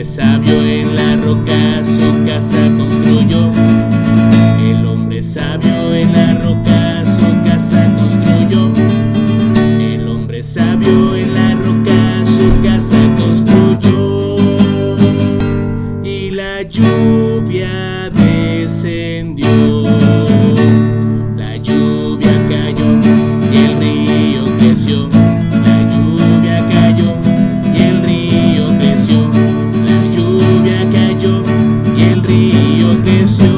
sabio en la roca su casa construyó. El hombre sabio en la roca su casa construyó. El hombre sabio en la roca su casa construyó. Y la lluvia descendió. La lluvia cayó y el río creció. La lluvia cayó y el río creció. La lluvia cayó y el río creció.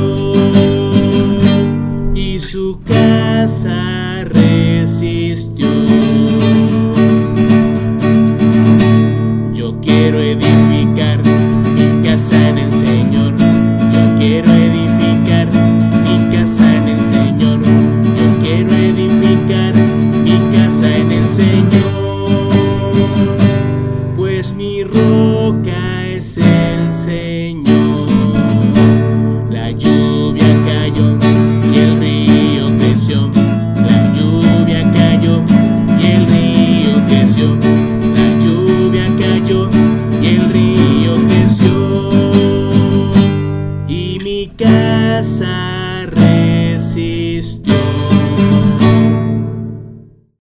Y su casa resistió. Yo quiero edificar mi casa en el Señor. Yo quiero edificar mi casa en el Señor. Yo quiero edificar mi casa en el Señor. Pues mi roca es el Señor. La lluvia cayó y el río creció. La lluvia cayó y el río creció. La lluvia cayó y el río creció. Y mi casa